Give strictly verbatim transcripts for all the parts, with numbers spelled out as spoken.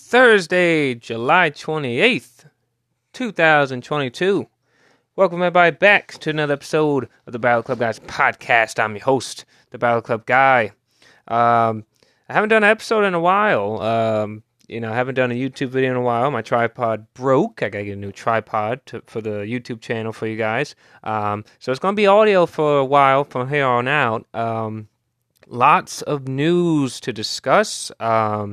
Thursday, July twenty-eighth, twenty twenty-two. Welcome everybody back to another episode of the Battle Club Guys podcast. I'm your host, the Battle Club Guy. Um, I haven't done an episode in a while. Um, you know, I haven't done a YouTube video in a while. My tripod broke. I gotta get a new tripod to, for the YouTube channel for you guys. Um, so it's gonna be audio for a while from here on out. Um, lots of news to discuss. Um,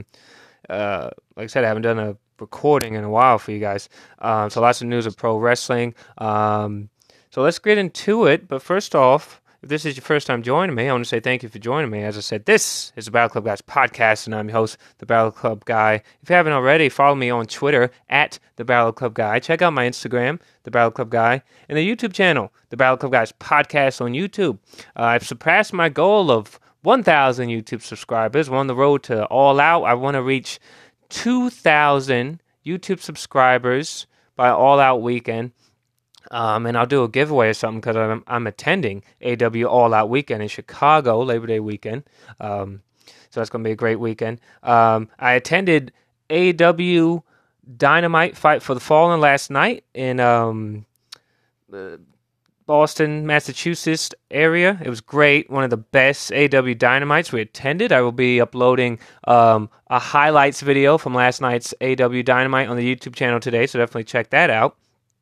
uh, like I said, I haven't done a recording in a while for you guys. Um, so lots of news of pro wrestling. Um, so let's get into it. But first off, if this is your first time joining me, I want to say thank you for joining me. As I said, this is the Battle Club Guys podcast, and I'm your host, the Battle Club Guy. If you haven't already, follow me on Twitter at the Battle Club Guy. Check out my Instagram, the Battle Club Guy, and the YouTube channel, the Battle Club Guys podcast on YouTube. Uh, I've surpassed my goal of one thousand YouTube subscribers. We're on the road to All Out. I want to reach two thousand YouTube subscribers by All Out weekend. Um, and I'll do a giveaway or something because I'm, I'm attending A E W All Out weekend in Chicago, Labor Day weekend. Um, so that's going to be a great weekend. Um, I attended A E W Dynamite Fight for the Fallen last night in um, uh, Boston, Massachusetts area. It was great. One of the best A E W Dynamites we attended. I will be uploading um, a highlights video from last night's A E W Dynamite on the YouTube channel today, so definitely check that out.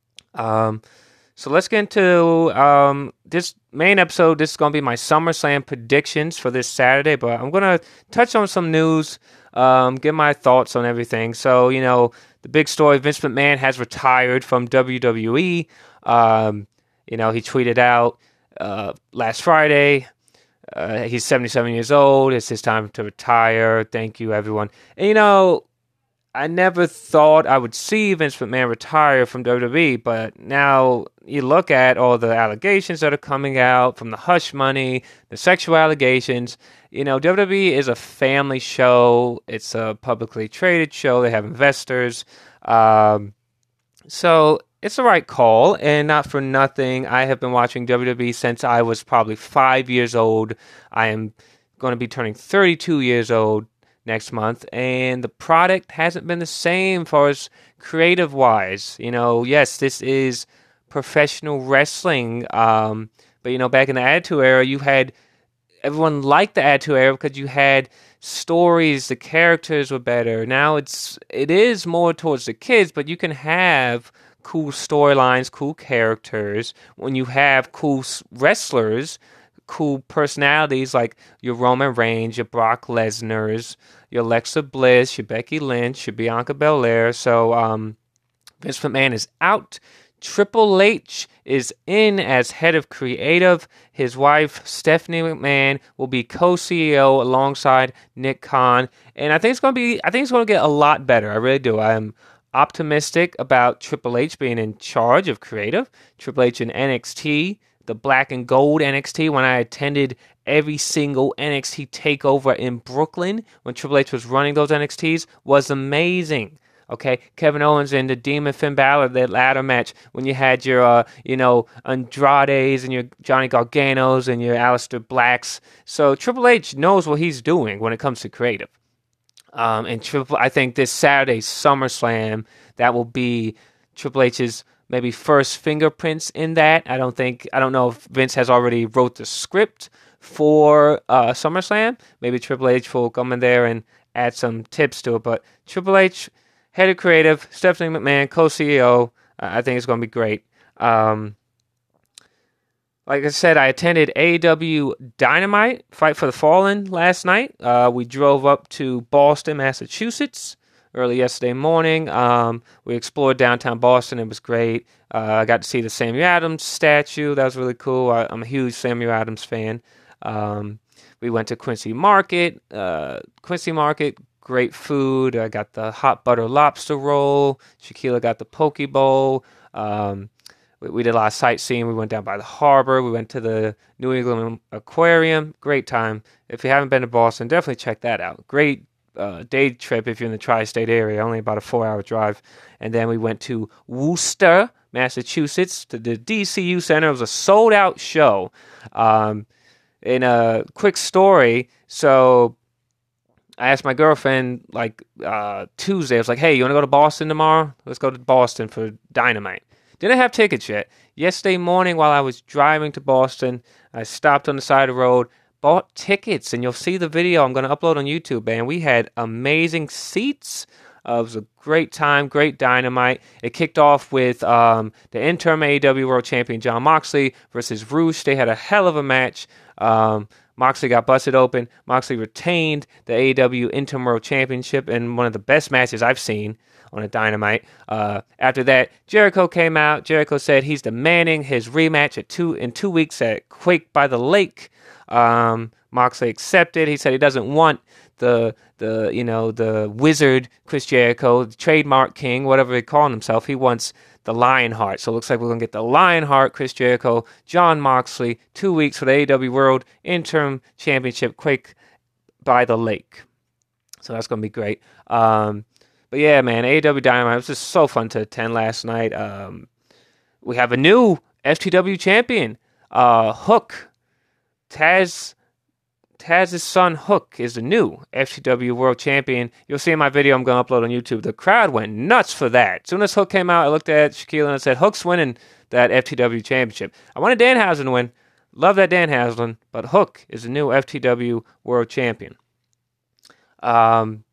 Um, so let's get into um, this main episode. This is going to be my SummerSlam predictions for this Saturday, but I'm going to touch on some news, um, give my thoughts on everything. So, you know, the big story, Vince McMahon has retired from W W E. Um, you know, he tweeted out uh, last Friday, uh, he's seventy-seven years old. It's his time to retire. Thank you, everyone. And, you know, I never thought I would see Vince McMahon retire from W W E, but now you look at all the allegations that are coming out from the hush money, the sexual allegations. You know, W W E is a family show. It's a publicly traded show. They have investors. Um, so it's the right call, and not for nothing. I have been watching W W E since I was probably five years old. I am going to be turning thirty-two years old next month, and the product hasn't been the same for as creative wise. You know, yes, this is professional wrestling, um, but you know, back in the Attitude Era, you had everyone liked the Attitude Era because you had stories, the characters were better. Now it's it is more towards the kids, but you can have cool storylines, cool characters when you have cool wrestlers, cool personalities like your Roman Reigns, your Brock Lesnar's, your Alexa Bliss, your Becky Lynch, your Bianca Belair. So um, Vince McMahon is out. Triple H is in as head of creative. His wife, Stephanie McMahon, will be co-C E O alongside Nick Khan. And I think it's going to be, I think it's going to get a lot better. I really do. I'm optimistic about Triple H being in charge of creative. Triple H in N X T, the black and gold N X T, when I attended every single N X T takeover in Brooklyn when Triple H was running those N X Ts, was amazing. Okay, Kevin Owens and the Demon Finn Balor, that ladder match when you had your, uh, you know, Andrades and your Johnny Garganos and your Aleister Blacks. So Triple H knows what he's doing when it comes to creative. Um, and Triple, I think this Saturday's SummerSlam, that will be Triple H's maybe first fingerprints in that. I don't think, I don't know if Vince has already wrote the script for uh, SummerSlam. Maybe Triple H will come in there and add some tips to it. But Triple H, head of creative, Stephanie McMahon, co-C E O, uh, I think it's going to be great. Um, like I said, I attended A E W Dynamite, Fight for the Fallen, last night. Uh, we drove up to Boston, Massachusetts, early yesterday morning. Um, we explored downtown Boston. It was great. Uh, I got to see the Samuel Adams statue. That was really cool. I, I'm a huge Samuel Adams fan. Um, we went to Quincy Market. Uh, Quincy Market, great food. I got the hot butter lobster roll. Shaquilla got the poke bowl. Um, we, we did a lot of sightseeing. We went down by the harbor. We went to the New England Aquarium. Great time. If you haven't been to Boston, definitely check that out. Great uh, day trip if you're in the tri-state area. Only about a four-hour drive. And then we went to Worcester, Massachusetts, to the D C U Center. It was a sold-out show. Um, in a quick story, so I asked my girlfriend like uh, Tuesday. I was like, "Hey, you want to go to Boston tomorrow? Let's go to Boston for Dynamite." Didn't have tickets yet. Yesterday morning, while I was driving to Boston, I stopped on the side of the road, bought tickets, and you'll see the video I'm going to upload on YouTube. Man, we had amazing seats. Uh, it was a great time, great Dynamite. It kicked off with um, the interim A E W World Champion Jon Moxley versus Roosh. They had a hell of a match. Um, Moxley got busted open. Moxley retained the A E W Interim World Championship in one of the best matches I've seen on a Dynamite. Uh, after that, Jericho came out. Jericho said he's demanding his rematch at two in two weeks at Quake by the Lake. Um, Moxley accepted. He said he doesn't want the the you know the wizard Chris Jericho, the trademark king, whatever he called himself. He wants the Lionheart. So it looks like we're gonna get the Lionheart, Chris Jericho, Jon Moxley, two weeks for the A E W World Interim Championship, Quake by the Lake. So that's gonna be great. Um, but yeah, man, A E W Dynamite was just so fun to attend last night. Um, we have a new F T W champion, uh, Hook. Taz. Taz's son Hook is the new F T W World Champion. You'll see in my video I'm going to upload on YouTube. The crowd went nuts for that. As soon as Hook came out, I looked at Shaquille and I said, Hook's winning that F T W Championship. I wanted Danhausen to win. Love that Danhausen, but Hook is the new F T W World Champion. Um,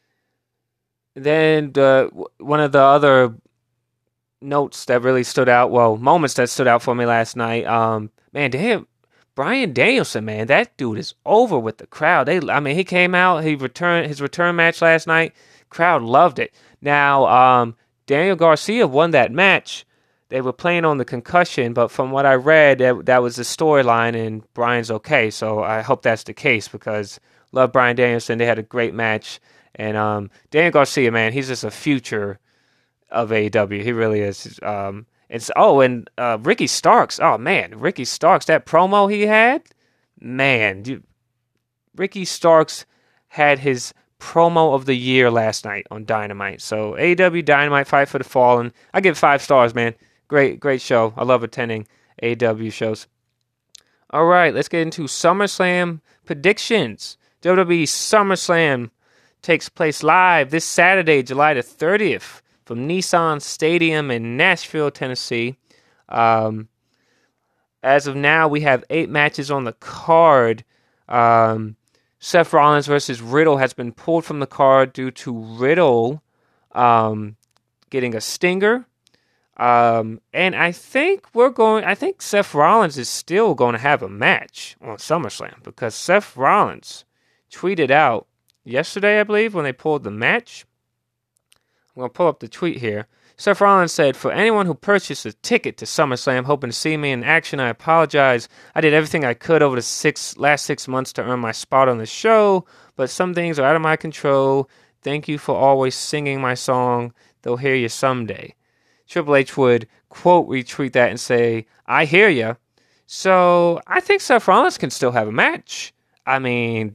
then the, one of the other notes that really stood out, well, moments that stood out for me last night, um, man, damn. Bryan Danielson, man, that dude is over with the crowd. They, I mean, he came out, he returned his return match last night. Crowd loved it. Now, um, Daniel Garcia won that match. They were playing on the concussion, but from what I read, that, that was the storyline, and Bryan's okay. So I hope that's the case because love Bryan Danielson. They had a great match, and um, Daniel Garcia, man, he's just a future of A E W. He really is. Um, It's oh, and uh, Ricky Starks. Oh man, Ricky Starks. That promo he had, man. Dude, Ricky Starks had his promo of the year last night on Dynamite. So A E W Dynamite Fight for the Fallen. I give five stars, man. Great, great show. I love attending A E W shows. All right, let's get into SummerSlam predictions. W W E SummerSlam takes place live this Saturday, July the thirtieth. From Nissan Stadium in Nashville, Tennessee. Um, as of now, we have eight matches on the card. Um, Seth Rollins versus Riddle has been pulled from the card due to Riddle um, getting a stinger. Um, and I think we're going. I think Seth Rollins is still going to have a match on SummerSlam because Seth Rollins tweeted out yesterday, I believe, when they pulled the match. I'm going to pull up the tweet here. Seth Rollins said, for anyone who purchased a ticket to SummerSlam hoping to see me in action, I apologize. I did everything I could over the six last six months to earn my spot on the show, but some things are out of my control. Thank you for always singing my song. They'll hear you someday. Triple H would, quote, retweet that and say, I hear ya. So I think Seth Rollins can still have a match. I mean,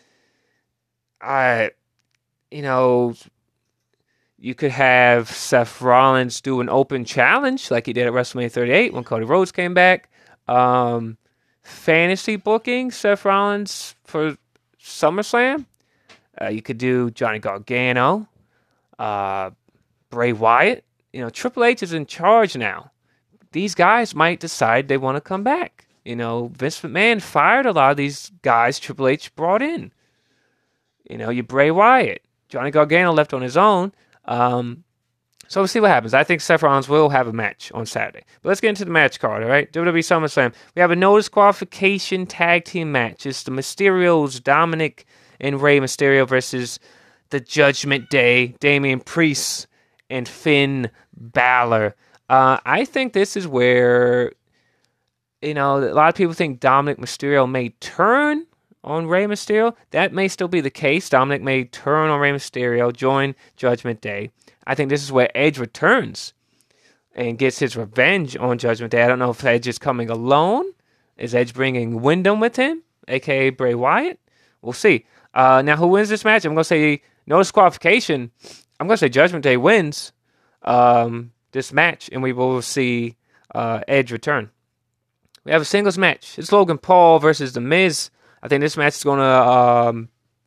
I, you know... You could have Seth Rollins do an open challenge like he did at WrestleMania thirty-eight when Cody Rhodes came back. Um, fantasy booking, Seth Rollins for SummerSlam. Uh, you could do Johnny Gargano, uh, Bray Wyatt. You know, Triple H is in charge now. These guys might decide they want to come back. You know, Vince McMahon fired a lot of these guys Triple H brought in. You know, you Bray Wyatt. Johnny Gargano left on his own. Um, so we'll see what happens. I think Seth Rollins will have a match on Saturday. But let's get into the match card, all right? W W E SummerSlam. We have a no disqualification tag team match. It's the Mysterios, Dominic and Rey Mysterio versus the Judgment Day, Damian Priest and Finn Balor. Uh, I think this is where, you know, a lot of people think Dominic Mysterio may turn on Rey Mysterio. That may still be the case. Dominic may turn on Rey Mysterio, join Judgment Day. I think this is where Edge returns and gets his revenge on Judgment Day. I don't know if Edge is coming alone. Is Edge bringing Wyndham with him, a k a. Bray Wyatt? We'll see. Uh, now, who wins this match? I'm going to say no disqualification. I'm going to say Judgment Day wins um, this match, and we will see uh, Edge return. We have a singles match. It's Logan Paul versus The Miz. I think this match is going to um,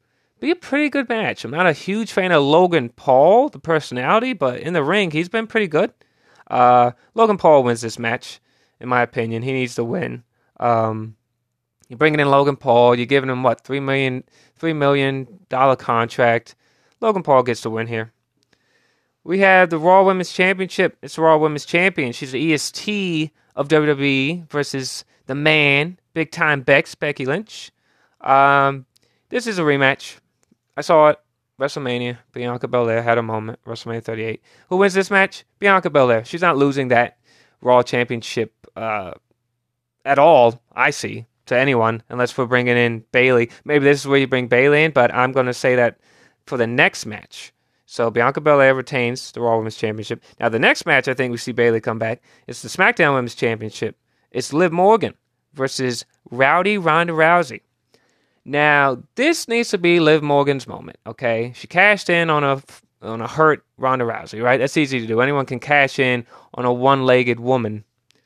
be a pretty good match. I'm not a huge fan of Logan Paul, the personality, but in the ring, he's been pretty good. Uh, Logan Paul wins this match, in my opinion. He needs to win. Um, you're bringing in Logan Paul. You're giving him, what, three million dollars three million dollars contract. Logan Paul gets the win here. We have the Raw Women's Championship. It's the Raw Women's Champion. She's the E S T of W W E versus the man, big time Bex, Becky Lynch. Um, this is a rematch. I saw it. WrestleMania. Bianca Belair had a moment. WrestleMania thirty-eight. Who wins this match? Bianca Belair. She's not losing that Raw Championship uh, at all, I see, to anyone, unless we're bringing in Bayley. Maybe this is where you bring Bayley in, but I'm going to say that for the next match. So Bianca Belair retains the Raw Women's Championship. Now, the next match, I think we see Bayley come back. It's the SmackDown Women's Championship. It's Liv Morgan versus Rowdy Ronda Rousey. Now, this needs to be Liv Morgan's moment, okay? She cashed in on a on a hurt Ronda Rousey, right? That's easy to do. Anyone can cash in on a one-legged woman.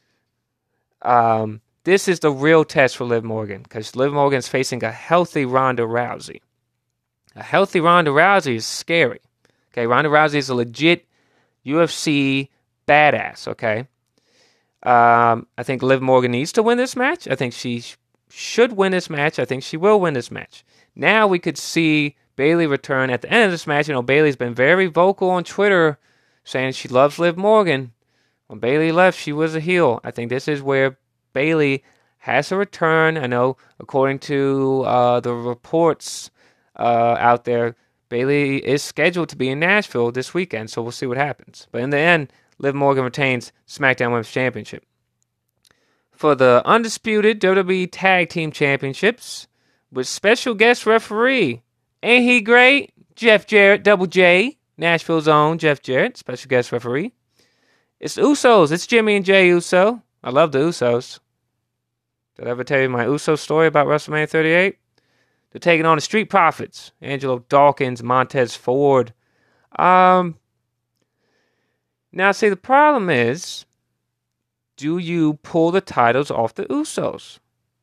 Um, this is the real test for Liv Morgan, because Liv Morgan's facing a healthy Ronda Rousey. A healthy Ronda Rousey is scary. Okay, Ronda Rousey is a legit U F C badass, okay? Um, I think Liv Morgan needs to win this match. I think she sh- should win this match. I think she will win this match. Now we could see Bayley return at the end of this match. You know, Bayley's been very vocal on Twitter saying she loves Liv Morgan. When Bayley left, she was a heel. I think this is where Bayley has to return. I know, according to uh, the reports uh, out there, Bayley is scheduled to be in Nashville this weekend, so we'll see what happens. But in the end, Liv Morgan retains SmackDown Women's Championship. For the undisputed W W E Tag Team Championships, with special guest referee, ain't he great? Jeff Jarrett, Double J, Nashville's own Jeff Jarrett, special guest referee. It's the Usos. It's Jimmy and Jay Uso. I love the Usos. Did I ever tell you my Uso story about WrestleMania thirty-eight? They're taking on the Street Profits. Angelo Dawkins, Montez Ford. Um, now, see, the problem is, do you pull the titles off the Usos?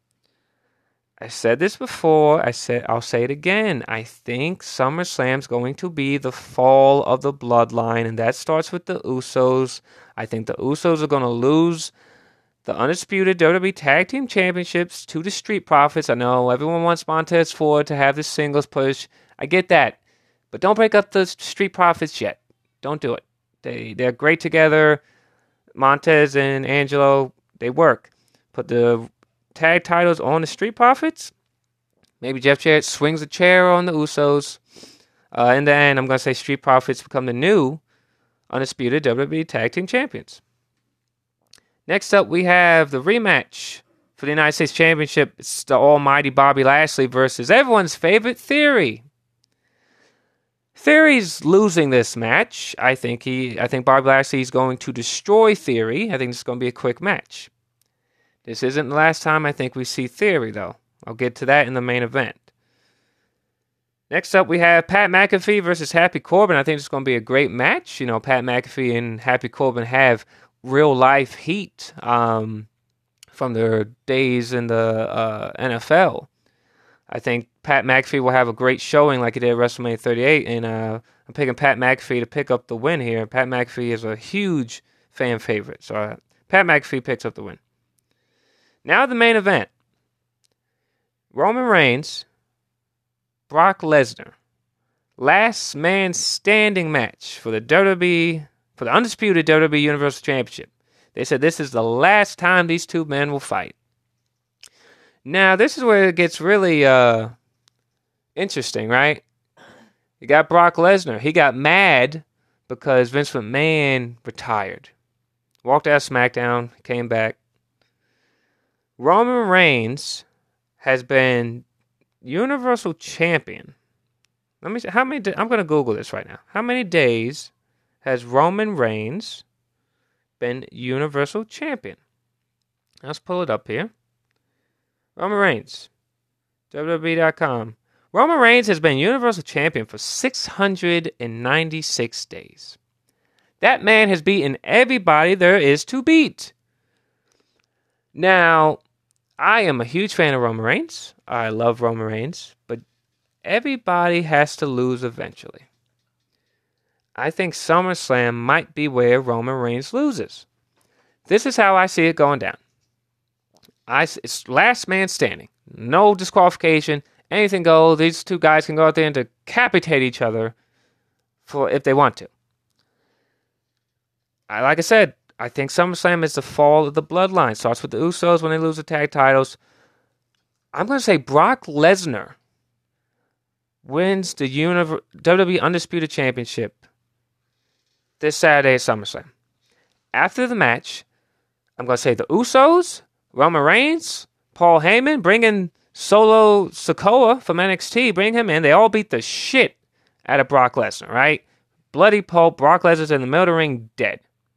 I said this before. I said I'll say it again. I think SummerSlam's going to be the fall of the bloodline, and that starts with the Usos. I think the Usos are going to lose the undisputed W W E Tag Team Championships to the Street Profits. I know everyone wants Montez Ford to have the singles push. I get that. But don't break up the Street Profits yet. Don't do it. They, they're great together. Montez and Angelo, they work. Put the tag titles on the Street Profits. Maybe Jeff Jarrett swings a chair on the Usos. Uh, in the end, I'm going to say Street Profits become the new undisputed W W E Tag Team Champions. Next up, we have the rematch for the United States Championship. It's the almighty Bobby Lashley versus everyone's favorite Theory. Theory's losing this match. I think he. I think Bobby Lashley is going to destroy Theory. I think this is going to be a quick match. This isn't the last time I think we see Theory, though. I'll get to that in the main event. Next up, we have Pat McAfee versus Happy Corbin. I think it's going to be a great match. You know, Pat McAfee and Happy Corbin have real-life heat um, from their days in the uh, N F L. I think Pat McAfee will have a great showing like he did at WrestleMania thirty-eight, and uh, I'm picking Pat McAfee to pick up the win here. Pat McAfee is a huge fan favorite, so uh, Pat McAfee picks up the win. Now the main event. Roman Reigns, Brock Lesnar. Last man standing match for the W W E, for the undisputed W W E Universal Championship. They said this is the last time these two men will fight. Now, this is where it gets really uh, interesting, right? You got Brock Lesnar. He got mad because Vince McMahon retired. Walked out of SmackDown, came back. Roman Reigns has been Universal Champion. Let me see, how many da- I'm going to Google this right now. How many days has Roman Reigns been Universal Champion? Let's pull it up here. Roman Reigns, W W E dot com. Roman Reigns has been Universal Champion for six hundred ninety-six days. That man has beaten everybody there is to beat. Now, I am a huge fan of Roman Reigns. I love Roman Reigns. But everybody has to lose eventually. I think SummerSlam might be where Roman Reigns loses. This is how I see it going down. I, it's last man standing. No disqualification. Anything goes. These two guys can go out there and decapitate each other for if they want to. I, like I said, I think SummerSlam is the fall of the bloodline. Starts with the Usos when they lose the tag titles. I'm going to say Brock Lesnar wins the Univ- W W E Undisputed Championship this Saturday at SummerSlam. After the match, I'm going to say the Usos, Roman Reigns, Paul Heyman, bring in Solo Sikoa from N X T, bring him in. They all beat the shit out of Brock Lesnar, right? Bloody pulp, Brock Lesnar's in the middle of the ring, dead.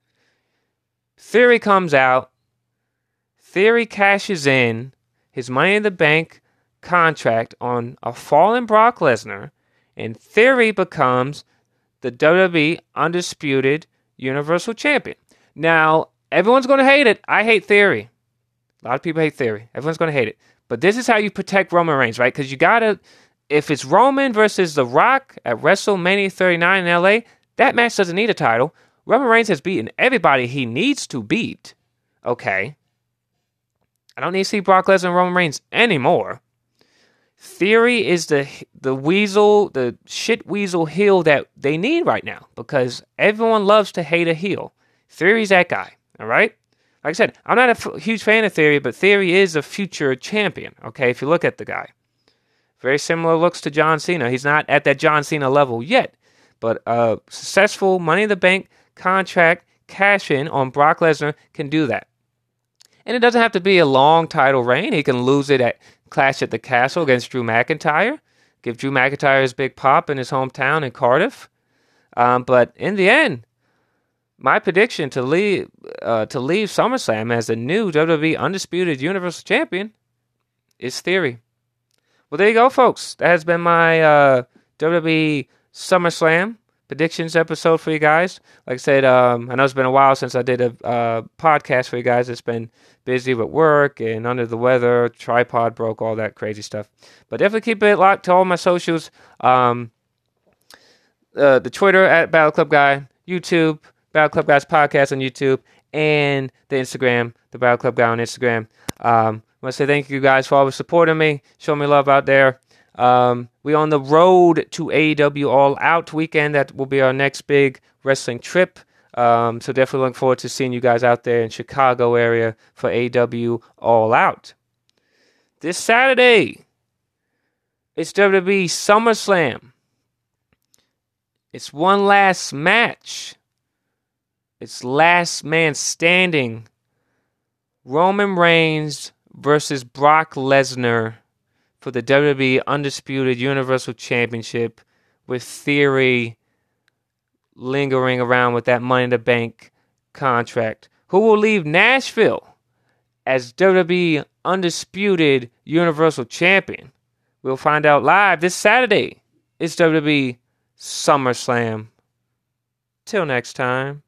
Theory comes out. Theory cashes in his Money in the Bank contract on a fallen Brock Lesnar, and Theory becomes the W W E Undisputed Universal Champion. Now, everyone's going to hate it. I hate Theory. A lot of people hate Theory. Everyone's going to hate it. But this is how you protect Roman Reigns, right? Because you got to, if it's Roman versus The Rock at WrestleMania thirty-nine in L A, that match doesn't need a title. Roman Reigns has beaten everybody he needs to beat. Okay. I don't need to see Brock Lesnar and Roman Reigns anymore. Theory is the the weasel, the shit weasel heel that they need right now because everyone loves to hate a heel. Theory's that guy, all right? Like I said, I'm not a f- huge fan of Theory, but Theory is a future champion, okay, if you look at the guy. Very similar looks to John Cena. He's not at that John Cena level yet, but a successful Money in the Bank contract cash-in on Brock Lesnar can do that. And it doesn't have to be a long title reign. He can lose it at Clash at the Castle against Drew McIntyre. Give Drew McIntyre his big pop in his hometown in Cardiff. Um, but in the end, my prediction to leave uh, to leave SummerSlam as the new W W E Undisputed Universal Champion is Theory. Well, there you go, folks. That has been my uh, W W E SummerSlam predictions episode for you guys. Like I said, um, I know it's been a while since I did a uh, podcast for you guys. It's been busy with work and under the weather, tripod broke, all that crazy stuff. But definitely keep it locked to all my socials. Um, uh, the Twitter at Battle Club Guy, YouTube, Battle Club Guys Podcast on YouTube, and the Instagram, the Battle Club Guy on Instagram. Um, I want to say thank you guys for always supporting me, showing me love out there. Um, we on the road to A E W All Out weekend. That will be our next big wrestling trip. Um, so definitely looking forward to seeing you guys out there in Chicago area for A E W All Out. This Saturday, it's W W E SummerSlam. It's one last match. It's last man standing. Roman Reigns versus Brock Lesnar for the W W E Undisputed Universal Championship, with Theory lingering around with that Money in the Bank contract. Who will leave Nashville as W W E Undisputed Universal Champion? We'll find out live this Saturday. It's W W E SummerSlam. Till next time.